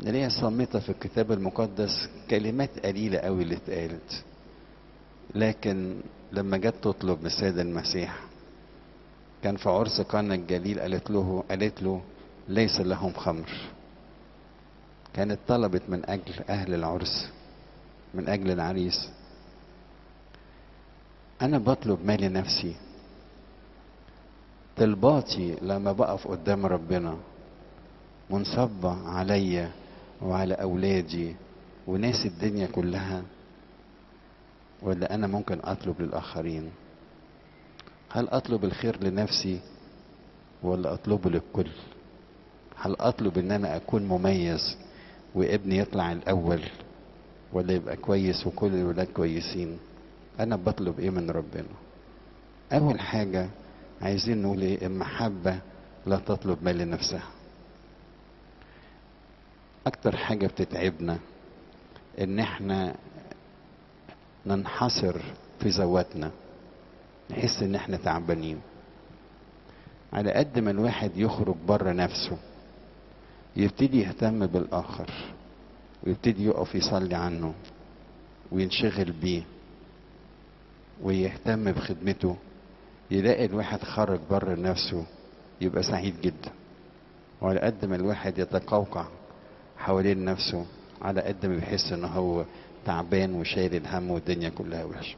نلاقيها صامتة في الكتاب المقدس، كلمات قليلة قوي اللي اتقالت، لكن لما جت تطلب من السيد المسيح كان في عرس قانا الجليل، قالت له ليس لهم خمر. كانت طلبت من اجل اهل العرس، من اجل العريس. انا بطلب مالي نفسي. طلباتي لما بقف قدام ربنا منصبة عليا وعلى اولادي وناس الدنيا كلها، ولا انا ممكن اطلب للاخرين؟ هل اطلب الخير لنفسي ولا اطلبه للكل؟ هل اطلب ان انا اكون مميز وابني يطلع الاول، ولا يبقى كويس وكل الولاد كويسين؟ انا بطلب ايه من ربنا؟ اول حاجة عايزين نقول ايه؟ المحبة لا تطلب ما لنفسها. اكتر حاجة بتتعبنا ان احنا ننحصر في ذواتنا، نحس ان احنا تعبانين. على قد ما الواحد يخرج بره نفسه يبتدي يهتم بالاخر، ويبتدي يقف يصلي عنه وينشغل بيه ويهتم بخدمته، يلاقي الواحد خرج بره نفسه يبقى سعيد جدا. وعلى قد ما الواحد يتقوقع حوالين نفسه على قد ما بيحس ان هو تعبان وشايل الهم والدنيا كلها وحشه.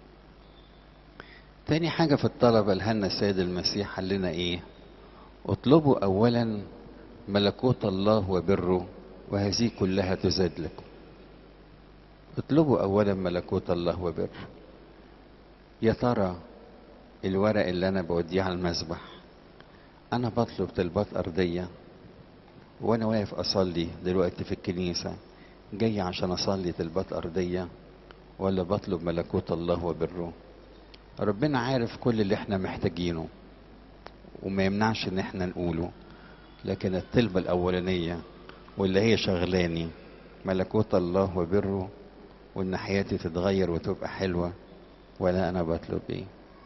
تاني حاجة في الطلب قالها لنا السيد المسيح، قال لنا ايه؟ اطلبوا اولا ملكوت الله وبره وهذه كلها تزاد لكم. اطلبوا اولا ملكوت الله وبره. يا ترى الورق اللي انا بوديه على المذبح انا بطلب طلبات ارضية وانا واقف اصلي دلوقتي في الكنيسة جاي عشان اصلي طلبات ارضية، ولا بطلب ملكوت الله وبره؟ ربنا عارف كل اللي احنا محتاجينه وما يمنعش ان احنا نقوله، لكن الطلبة الاولانية واللي هي شغلاني ملكوت الله وبره، وان حياتي تتغير وتبقى حلوة، ولا انا بطلب ايه؟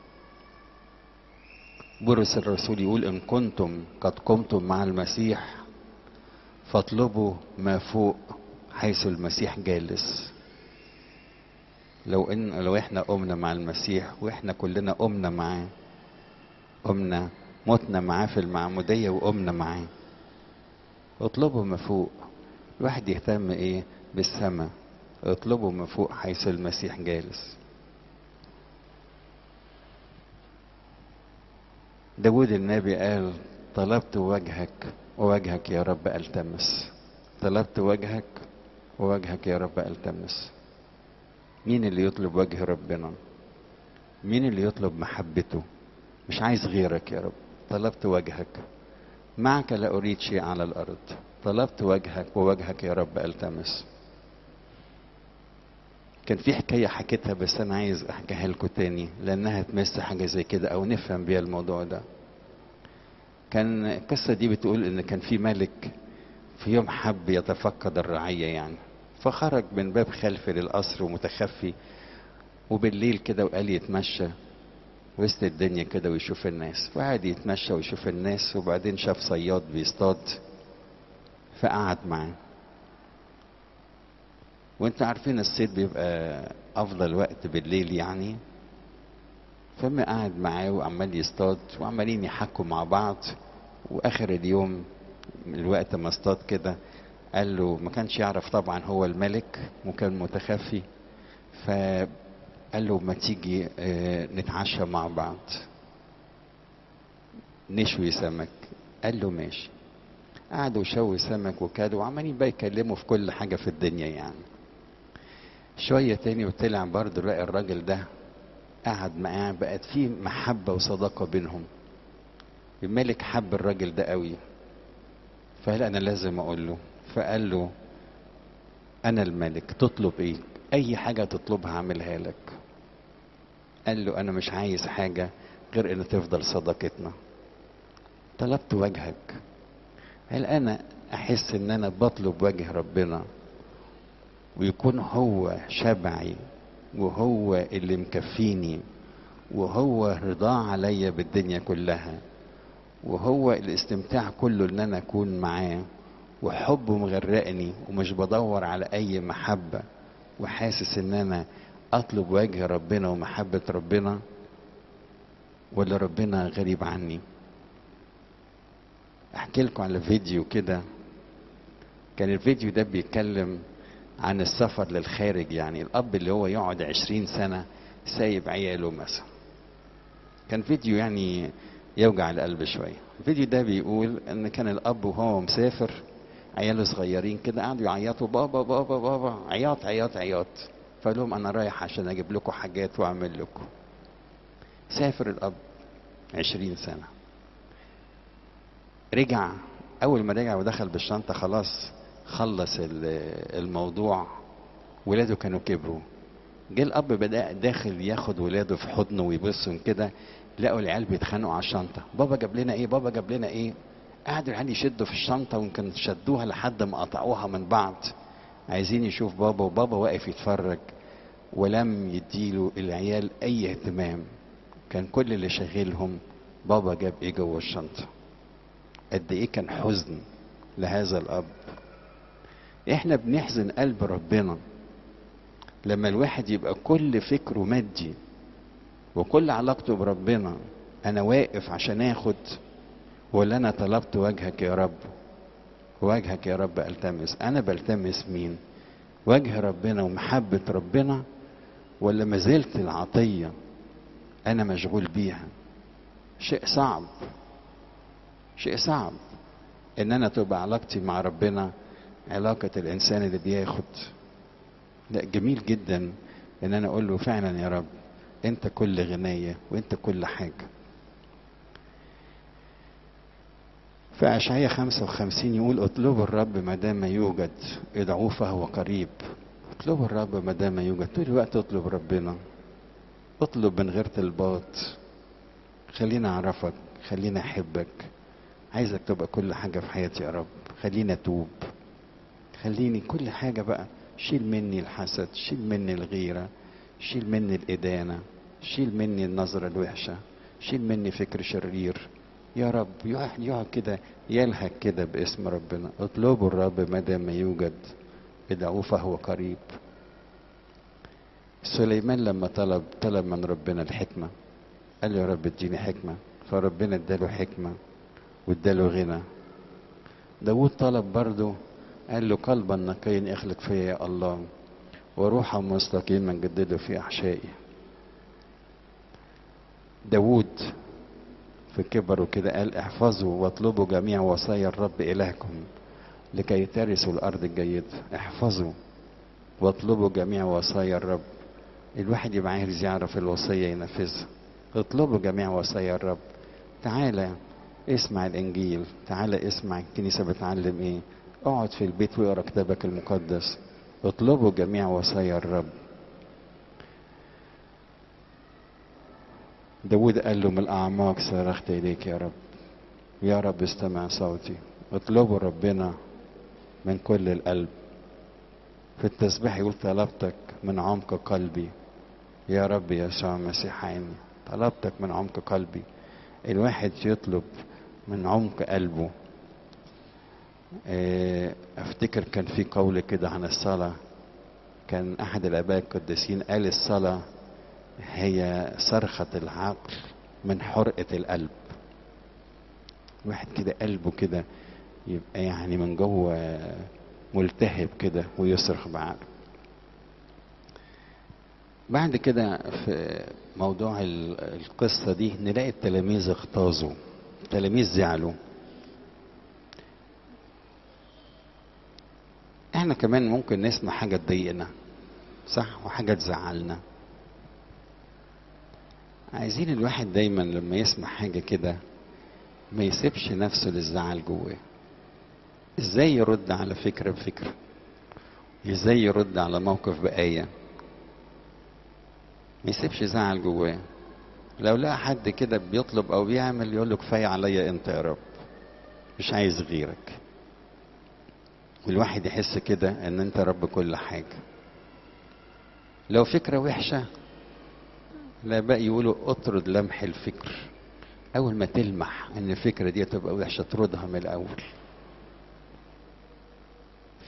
بولس الرسول يقول ان كنتم قد قمتم مع المسيح فاطلبوا ما فوق حيث المسيح جالس. لو احنا قمنا مع المسيح، واحنا كلنا قمنا معاه، قمنا متنا معاه في المعمودية وقمنا معاه، اطلبوا ما فوق. الواحد يهتم ايه؟ بالسماء. اطلبوا ما فوق حيث المسيح جالس. داود النبي قال طلبت وجهك ووجهك يا رب التمس. طلبت وجهك ووجهك يا رب التمس. مين اللي يطلب وجه ربنا؟ مين اللي يطلب محبته؟ مش عايز غيرك يا رب، طلبت وجهك. معك لا اريد شيء على الارض، طلبت وجهك ووجهك يا رب التمس. كان في حكايه حكيتها بس انا عايز احكيها لكم تاني لانها تمس حاجه زي كده او نفهم بيها الموضوع ده. كان القصه دي بتقول ان كان في ملك في يوم حب يتفقد الرعيه يعني، فخرج من باب خلفي للقصر ومتخفي، وبالليل كده وقال يتمشى وسط الدنيا كده ويشوف الناس. فقعد يتمشى ويشوف الناس، وبعدين شاف صياد بيصطاد فقعد معاه. وانت عارفين الصيد بيبقى افضل وقت بالليل يعني. فما قعد معاه وعمال يصطاد وعمالين يحكوا مع بعض. واخر اليوم الوقت ما اصطاد كده قال له، ما كانش يعرف طبعا هو الملك وكان متخفي، فقال له ما تيجي نتعشى مع بعض نشوي سمك. قال له ماشي. قعدوا يشوي سمك وكده وعمالين بقى يكلموا في كل حاجة في الدنيا يعني. شوية تاني وطلع برضه لقى الراجل ده قعد معاه، بقت في محبة وصداقة بينهم. الملك حب الراجل ده قوي، فقال انا لازم اقول له. فقال له انا الملك، تطلب ايه؟ اي حاجة تطلبها اعملها لك. قال له انا مش عايز حاجة غير ان تفضل صداقتنا. طلبت وجهك. هل انا احس ان انا بطلب وجه ربنا ويكون هو شبعي وهو اللي مكفيني وهو رضاه عليا بالدنيا كلها وهو الاستمتاع كله ان انا اكون معاه وحبه مغرقني ومش بدور على اي محبة وحاسس ان انا اطلب وجه ربنا ومحبة ربنا، ولا ربنا غريب عني؟ احكي لكم على فيديو كده. كان الفيديو ده بيتكلم عن السفر للخارج، يعني الاب اللي هو يقعد 20 سنة سايب عياله مثلا. كان فيديو يعني يوجع القلب شوية. الفيديو ده بيقول ان كان الاب وهو مسافر، عياله صغيرين كده قعدوا يعيطوا بابا بابا بابا، عياط عياط عياط. فقال لهم انا رايح عشان اجيب لكم حاجات واعمل لكم. سافر الاب 20 سنة، رجع. اول ما رجع ودخل بالشنطة خلاص خلص الموضوع، ولاده كانوا كبروا. جه الاب بدأ داخل ياخد ولاده في حضنه ويبصهم كده، لقوا العيال بيتخانقوا على الشنطة. بابا جاب لنا ايه، بابا جاب لنا ايه. قعدوا العيال يشدوا في الشنطة ويمكن شدوها لحد ما قطعوها من بعض، عايزين يشوف بابا. وبابا واقف يتفرج ولم يديله العيال اي اهتمام. كان كل اللي شاغلهم بابا جاب ايه جوه الشنطة. قد ايه كان حزن لهذا الاب. احنا بنحزن قلب ربنا لما الواحد يبقى كل فكره مادي وكل علاقته بربنا انا واقف عشان اخد، ولا انا طلبت وجهك يا رب. وجهك يا رب التمس. انا بلتمس مين؟ وجه ربنا ومحبة ربنا، ولا ما زلت العطية انا مشغول بيها؟ شيء صعب، شيء صعب ان انا تبقى علاقتي مع ربنا علاقة الانسان اللي بياخد. لا، جميل جدا ان انا اقول له فعلا يا رب انت كل غناية وانت كل حاجة. في اشعياء 55 يقول اطلبوا الرب ما دام يوجد، ادعوه فهو قريب. اطلبوا الرب ما دام يوجد. طول الوقت اطلب ربنا، اطلب من غير طلبات. خلينا اعرفك، خلينا احبك، عايزك تبقى كل حاجة في حياتي يا رب. خلينا اتوب، خليني كل حاجة بقى. شيل مني الحسد، شيل مني الغيرة، شيل مني الإدانة، شيل مني النظرة الوحشة، شيل مني فكر شرير يا رب. يقعد كده يلهج كده باسم ربنا. اطلبوا الرب ما دام يوجد، ادعوه فهو قريب. سليمان لما طلب من ربنا الحكمة، قال له يا رب اديني حكمة، فربنا اداله حكمة واداله غنى. داود طلب برضه، قال له قلبا نقيا اخلق فيا يا الله، وروحا مستقيما جدده في احشائي. داود في كبره كده قال احفظوا واطلبوا جميع وصايا الرب الهكم لكي ترثوا الارض الجيدة. احفظوا واطلبوا جميع وصايا الرب. الواحد يبقى عايز يعرف الوصية ينفذها. اطلبوا جميع وصايا الرب. تعالى اسمع الانجيل، تعالى اسمع الكنيسة بتعلم ايه، اقعد في البيت واقرا كتابك المقدس. اطلبوا جميع وصايا الرب. داود قال له من الاعماق صرخت اليك يا رب، يا رب استمع صوتي. اطلبوا ربنا من كل القلب. في التسبيح يقول طلبتك من عمق قلبي يا رب يسوع المسيح عيني. طلبتك من عمق قلبي. الواحد يطلب من عمق قلبه. افتكر كان في قول كده عن الصلاة، كان احد الاباء القديسين قال الصلاة هي صرخة العقل من حرقة القلب. واحد كده قلبه كده يبقى يعني من جوه ملتهب كده ويصرخ بعقله. بعد كده في موضوع القصة دي نلاقي التلاميذ اغتاظوا، التلاميذ زعلوا. احنا كمان ممكن نسمع حاجة تضايقنا صح وحاجة تزعلنا. عايزين الواحد دايما لما يسمع حاجة كده ما يسيبش نفسه للزعل جواه. ازاي يرد على فكرة بفكرة، ازاي يرد على موقف بآية، ما يسيبش زعل جواه. لو لقى حد كده بيطلب او بيعمل يقول له كفاية عليا انت يا رب، مش عايز غيرك. والواحد يحس كده ان انت رب كل حاجة. لو فكرة وحشة لا بقى يقولوا اطرد لمح الفكر. اول ما تلمح ان الفكرة دي تبقى وحشة اطردها من الاول.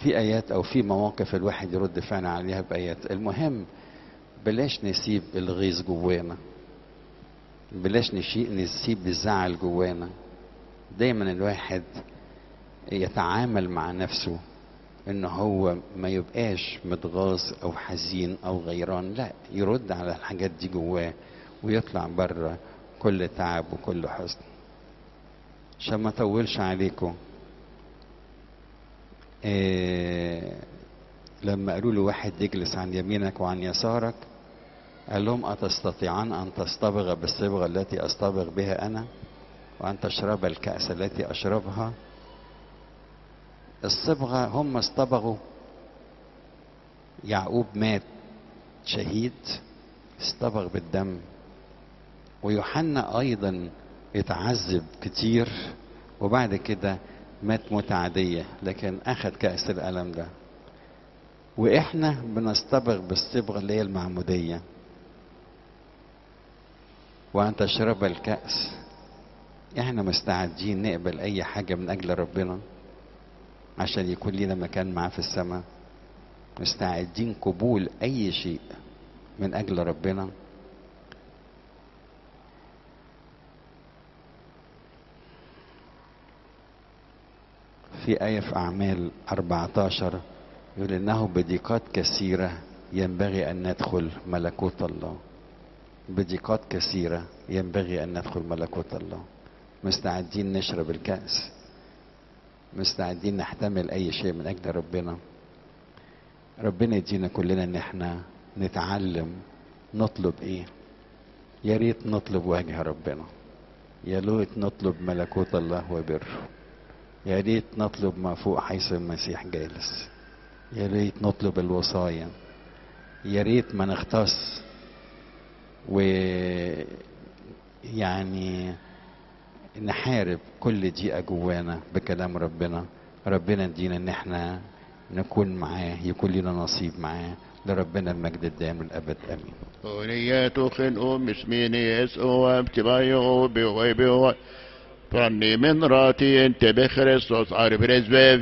في آيات أو في مواقف الواحد يرد فعلا عليها بآيات. المهم بلاش نسيب الغيظ جوانا، بلاش نسيب الزعل جوانا. دايما الواحد يتعامل مع نفسه ان هو ما يبقاش متغاظ او حزين او غيران، لا، يرد على الحاجات دي جواه ويطلع بره كل تعب وكل حزن. عشان ما اطولش عليكم، لما قالوا له واحد يجلس عن يمينك وعن يسارك، قال لهم أتستطيعان أن تصطبغ بالصبغة التي أصطبغ بها أنا وأن تشرب الكأس التي أشربها؟ الصبغة هم اصطبغوا، يعقوب مات شهيد اصطبغ بالدم، ويوحنا أيضا اتعذب كتير وبعد كده مات موت عادية لكن أخذ كأس الألم ده. وإحنا بنصطبغ بالصبغة اللي هي المعمودية، وأن تشرب الكأس. إحنا مستعدين نقبل أي حاجة من أجل ربنا عشان يكون لنا مكان معاه في السماء. مستعدين قبول أي شيء من أجل ربنا. في آية في أعمال 14 يقول إنه بضيقات كثيرة ينبغي أن ندخل ملكوت الله. بضيقات كثيرة ينبغي أن ندخل ملكوت الله. مستعدين نشرب الكأس، مستعدين نحتمل أي شيء من أجل ربنا. ربنا يدينا كلنا إن احنا نتعلم نطلب إيه. يا ريت نطلب وجه ربنا، يا ريت نطلب ملكوت الله وبره، يا ريت نطلب ما فوق حيث المسيح جالس، يا ريت نطلب الوصايا، يا ريت ما نختص ويعني نحارب كل دقيقة جوانا بكلام ربنا. ربنا يدينا ان احنا نكون معاه، يكون لنا نصيب معاه. لربنا المجد الدائم الابد امين. ونياتو خنو مسميني يسوع ابتبايو بغيبه فاني من راتي انت بخريستوس عارف رزبه